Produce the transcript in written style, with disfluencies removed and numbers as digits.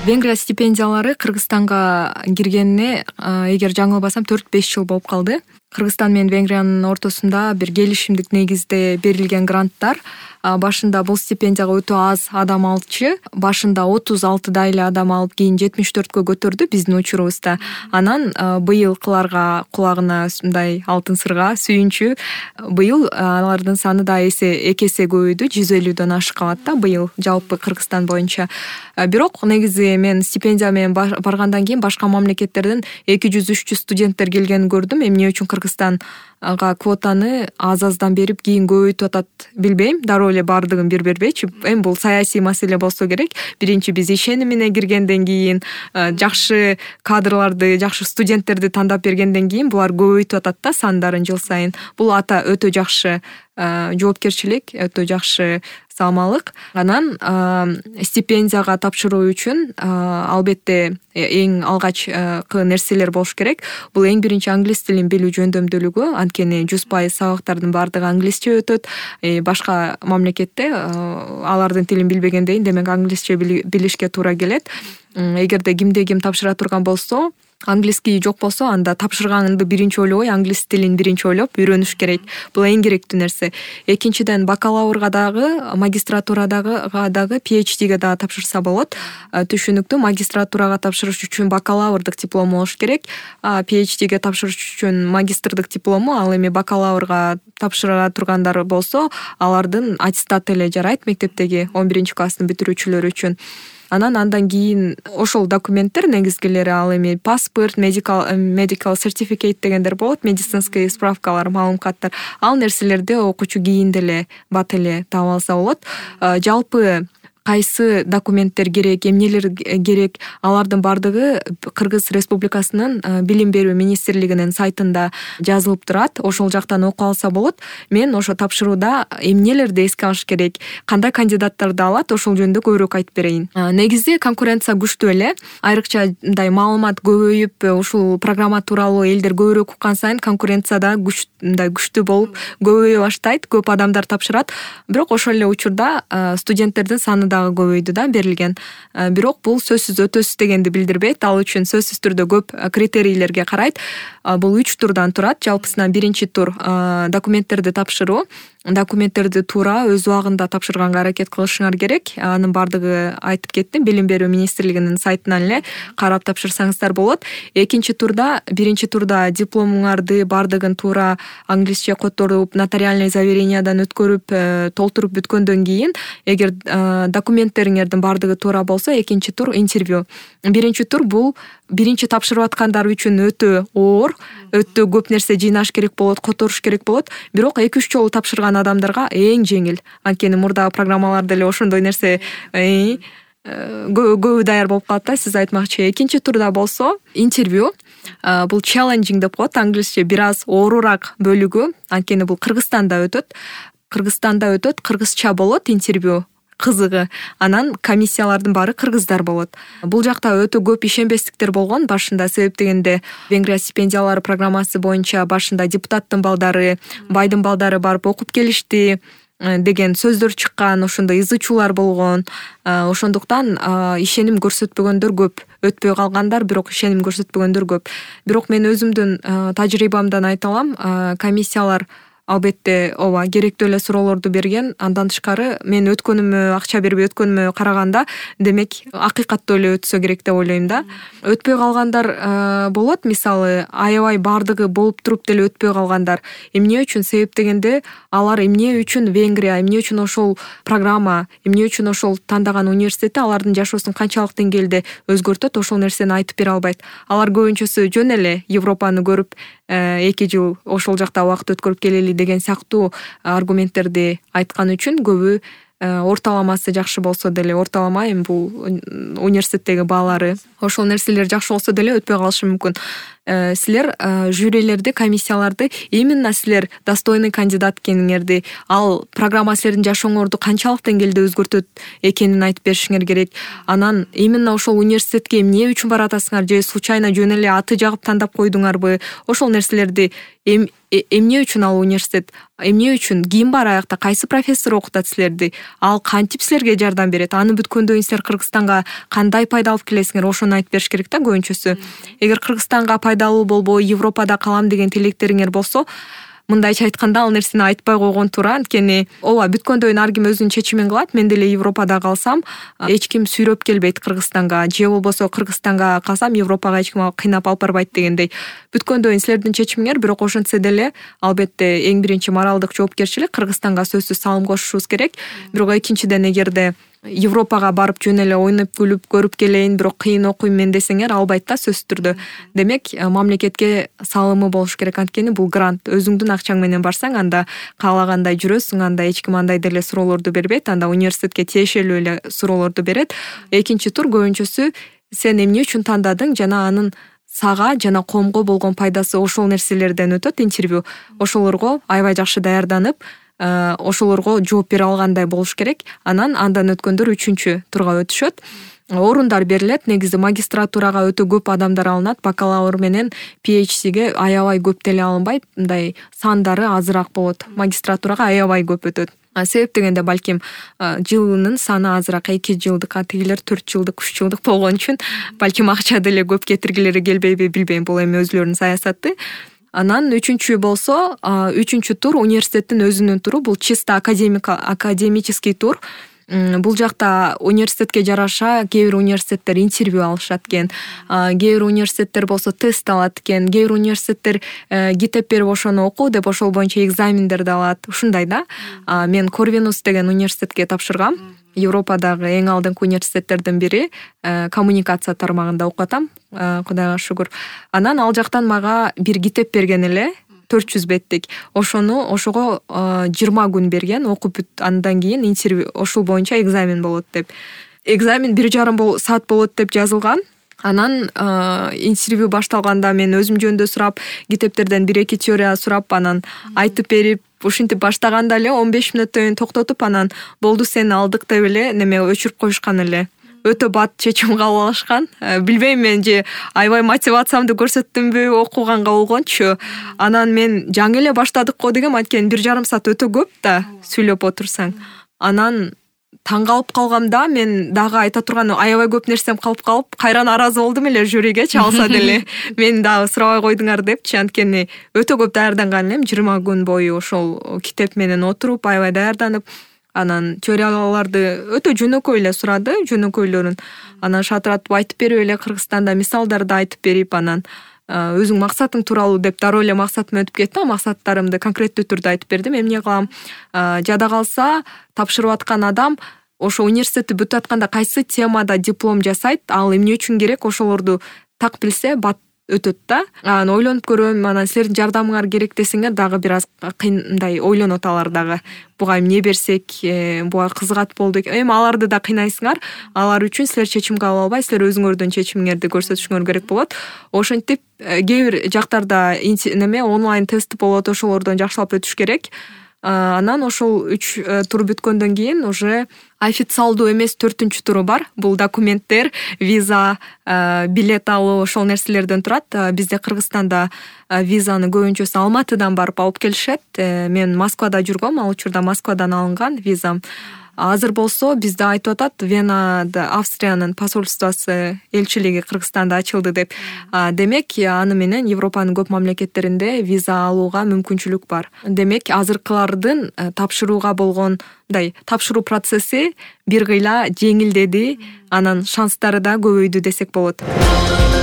Венгрия стипендиялары Кыргызстанга киргенине, эгер жаңылбасам, 4-5 жыл болуп калды. Кыргызстан менен Венгриянын ортосунда бир келишимдик негизде берилген гранттар. Башында бул стипендияга өтө аз адам алчу. Башында 36 эле адам алып, кийин 74-кө көтөрдү биздин учурубузда. Анан быйылкыларга кулагына мындай алтын сырга сүйүнчү. Быйыл алардын саны да эки эсе көбөйдү, 150дөн ашык калат да быйыл жалпы Кыргызстан боюнча. Бирок негизи мен стипендия менен баргандан кийин башка мамлекеттерден 200-300 студенттер келгенин көрдүм. Эмне үчүн Кыргызстанга квотаны аз-аздан берип кийин көбөйтүп атат билбейм. Дароо эле бардыгын бир бербейчи. Эми бул саясий маселе болсо керек. Биринчи биз ишеним менен киргенден кийин, жакшы кадрларды, жакшы студенттерди тандап бергенден кийин булар көбөйтүп атат да сандарын жыл сайын. Бул өтө жакшы жоопкерчилик, өтө жакшы салмалык. Анан стипендияга тапшыруу үчүн албетте эң алгачкы нерселер болуш керек. Бул эң биринчи англис тилин билүү жөндөмдүүлүгү. Анткени 100% сабактардын бардыгы англисче өтөт. Башка мамлекетте алардын тилин билбегенден кийин демек англисче билишке туура келет. Эгерде кимде ким тапшыра турган болсо, английский жок болсо, анда тапшырганды биринчи ойлобой, англис тилин биринчи ойлоп үйрөнүш керек. Бул эң керектүү нерсе. Экинчиден, бакалаврга дагы, магистратурага PhDге дагы тапшырса болот. Түшүнүктүү, магистратурага тапшырыш үчүн бакалаврдык диплому болуш керек. PhDге тапшырыш үчүн магистрдык диплому. Ал эми бакалаврга тапшыра тургандар болсо, алардын аттестаты эле жарайт мектептеги 11-класстын бүтүрүүчүлөрү үчүн. Андан кийин ошол документтер негизгилери ал эми паспорт, medical certificate дегендер болот, медицинский справкалар, маалымкаттар. Ал нерселерди окуучу кийин деле бат эле таап алса болот. Жалпы кайсы документтер керек, эмнелер керек, алардын бардыгы Кыргыз Республикасынын билим берүү министрлигинин сайтында жазылып турат. Ошол жактан окуп алса болот. Мен ошо тапшырууда эмнелерди эске алыш керек, кандай кандидаттарды алат, ошол жөнүндө көбүрөөк айтып берейин. Негизи конкуренция күчтүү эле. Айрыкча мындай маалымат көбөйүп, ушул программа тууралуу элдер көбүрөөк уккан сайын конкуренция да күчтүү болуп көбөйө баштайт. Көп адамдар тапшырат. Бирок ошол эле учурда студенттердин саны дагы көбөйдү да берилген. Бирок бул сөзсүз өтөсүз дегенди билдирбейт. Ал үчүн сөзсүз түрдө көп критерийлерге карайт. Бул 3 турдан турат. Жалпысынан биринчи тур документтерди тапшыруу. Документтерди туура өз убагында тапшырганга аракет кылышыңар керек. Анын бардыгы айтып кеттим, билим берүү министрлигинин сайтынан эле карап тапшырсаңыздар болот. Биринчи турда дипломуңарды бардыгын туура англисче которуп, нотариальный заверениядан өткөрүп, толтуруп бүткөндөн кийин, эгер документтериңердин бардыгы туура болсо, экинчи тур интервью. Биринчи тур бул биринчи тапшырып аткандар үчүн өтө оор, өтө көп нерсе жыйнаш керек болот, которуш керек болот. Бирок 2-3 жолу тапшырган адамдарга эң жеңил. Анткени мурдагы программаларда эле ошондой нерсе көбү даяр болуп калат да, сиз айтмакчы. Экинчи турда болсо интервью. Бул challenging деп коет англисче, бир аз оорураак бөлүгү. Анткени бул Кыргызстанда өтөт, кыргызча болот интервью. Кызыгы, анан комиссиялардын баары кыргыздар болот. Бул жакта өтө көп ишенбестиктер болгон башында, себеп дегенде Венгрия стипендиялары программасы боюнча башында депутаттын балдары, байдын балдары барып окуп келишти деген сөздөр чыккан, ошондой ызы-чуулар болгон. Ошондуктан ишеним көрсөтпөгөндөр көп, өтпөй калгандар, бирок ишеним көрсөтпөгөндөр көп. Бирок мен өзүмдүн тажрыйбамдан айта алам, комиссиялар албетте керектүү эле суроолорду берген. Андан тышкары мен өткөнүмө, акча берип өткөнүмө караганда, демек акыйкаттуу эле өтсө керек деп ойлойм да. Өтпөй калгандар болот, мисалы, аябай бардыгы болуп туруп деле өтпөй калгандар. Эмне үчүн? Себеп дегенде, алар эмне үчүн Венгрия, эмне үчүн ошол программа, эмне үчүн ошол тандаган университети алардын жашоосун канчалык деңгээлде өзгөртөт, ошол нерсени айтып бере албайт. Алар көбүнчөсү жөн эле Европаны көрүп, 2 жыл ошол жакта убакыт өткөрүп келели деген сыяктуу аргументтерди айткан үчүн көбү орталамасы жакшы болсо деле, орталама эми бул университеттеги баалары, ошол нерселер жакшы болсо деле өтпөй калышы мүмкүн. силер жюрилерди, комиссияларды именно силер достойный кандидат экениңерди, ал программа силердин жашооңорду канчалык деңгээлде өзгөртөт экенин айтып беришиңер керек. Анан именно ошол университетке эмне үчүн баратасыңар, же случайно жөн эле аты жагып тандап койдуңарбы? Ошол нерселерди эмне үчүн ал университет, эмне үчүн, ким бар аякта, кайсы профессор окутат силерди, ал кантип силерге жардам берет, аны бүткөндөн кийин силер Кыргызстанга кандай пайда алып келесиңер, ошону айтып бериш керек да көбүнчөсү. Эгер Кыргызстанга пайдалуу болбой, Европада калам деген тилектериңер болсо, мындайча айтканда ал нерсени айтпай койгон туура. Анткени ооба бүткөндөн кийин ар ким өзүнүн чечимин кылат. Мен деле Европада калсам, эч ким сүйрөп келбейт Кыргызстанга, же болбосо Кыргызстанга калсам Европага эч ким кыйнап алып барбайт дегендей. Бүткөндөн кийин силердин чечимиңер, бирок ошентсе деле албетте эң биринчи моралдык жоопкерчилик Кыргызстанга сөзсүз салым кошушубуз керек. Бирок экинчиден, эгерде Европага барып жөн эле ойноп күлүп көрүп келейин, бирок кыйын окуйм мен десеңер, албайт да сөзсүз түрдө. Демек, мамлекетке салымы болуш керек. Анткени бул грант. Өзүңдүн акчаң менен барсаң, анда каалагандай жүрөсүң, анда эч ким андай деле суроолорду бербейт, анда университетке тиешелүү эле суроолорду берет. Экинчи тур көбүнчөсү сен эмне үчүн тандадың жана анын сага жана коомго болгон пайдасы, ошол нерселерден өтөт интервью. Ошолорго аябай жакшы даярданып, ошолорго жооп бере алгандай болуш керек. Анан андан өткөндөр үчүнчү турга өтүшөт. Орундар берилет. Негизи магистратурага өтө көп адамдар алынат. Бакалавр менен PhD'ге аябай көп деле алынбайт. Мындай сандары азыраак болот. Магистратурага аябай көп өтөт. Себеп дегенде балким жылынын саны азыраак, 2 жылдык, тигилер 4 жылдык, 3 жылдык болгон үчүн балким акча деле көп кетиргилери келбейби, билбейм. Бул эми өзүлөрүнүн саясаты. Анан үчүнчү болсо, үчүнчү тур университеттин өзүнүн туру. Бул чисто академический тур. Бул жакта университетке жараша кээ бир университеттер интервью алышат экен. Кээ бир университеттер болсо тест алат экен. Кээ бир университеттер китеп берип ошону оку деп ошол боюнча экзамендерди алат. Ушундай да. Мен Корвинус деген университетке тапшыргам. Европадагы эң алдыңкы университеттердин бири. Коммуникация тармагында окуп атам. Кудайга шүгүр. Анан ал жактан мага бир китеп берген эле. 400 беттик. Ошого 20 күн берген, окуп бүт, андан кийин интервью, ошол боюнча экзамен болот деп. Экзамен 1,5 саат болот деп жазылган. Анан интервью башталганда мен өзүм жөнүндө сурап, китептерден 1-2 теория сурап, анан айтып берип, ушинтип баштаганда эле 15 мүнөттөн кийин токтотуп, анан болду сени алдык деп эле неме өчүрүп коюшкан эле. Өтө бат чечим кабыл алышкан. Билбейм, мен же аябай мотивациямды көрсөттүмбү, окуганга болгончу. Анан мен жаңы эле баштадык го дегем, анткени 1,5 саат өтө көп да сүйлөп отурсаң. Анан таң калып калгамда, мен дагы айта турган аябай көп нерсем калып, кайра наразы болдум эле жюриге, чалса деле. Мен дагы сурабай койдуңар депчи, анткени өтө көп даярданган элем, 20 күн бою ошол китеп менен отуруп, аябай даярданып. Анан теорияларды өтө жөнөкөй эле сурады, жөнөкөйлөрүн. Анан шатыратып айтып берип эле Кыргызстанда мисалдарды айтып берип, анан өзүң максатың тууралуу деп дароо эле максатыма өтүп кетти. Максаттарымды конкреттүү түрдө айтып бердим. Эмне кылам? Жада калса, тапшырып аткан адам ошо университетти бүтүп атканда кайсы темада диплом жасайт, ал эмне үчүн керек, ошолорду так билсе, бат өтөт да. Анан ойлонуп көрөм, анан силердин жардамыңар керек десеңер, дагы бир аз кыйындай ойлонот алар дагы. Буга эмне берсек, буга кызыгат болду. Эми аларды да кыйнайсыңар. Алар үчүн силер чечим кабыл албай, силер өзүңөрдүн чечимиңерди көрсөтүшүңөр керек болот. Ошентип, кээ бир жактарда онлайн тест болот, ошолордон жакшылап өтүш керек. Анан ошол 3 тур бүткөндөн кийин уже официалдуу эмес 4-чү туру бар. Бул документтер, виза, билет алуу, ошол нерселерден турат. Бизде Кыргызстанда визаны көбүнчөсү Алматыдан барып алып келишет. Мен Москвада жүргөм, ал учурда Москвадан алынган визам. Азыр болсо бизде айтып атат, Венада Австриянын посольствосу, элчилиги Кыргызстанда ачылды деп. Демек, аны менен Европанын көп мамлекеттеринде виза алууга мүмкүнчүлүк бар. Демек, азыркылардын тапшырууга болгон тапшыруу процесси бир кыйла жеңилдеди, анан шанстары да көбөйдү десек болот.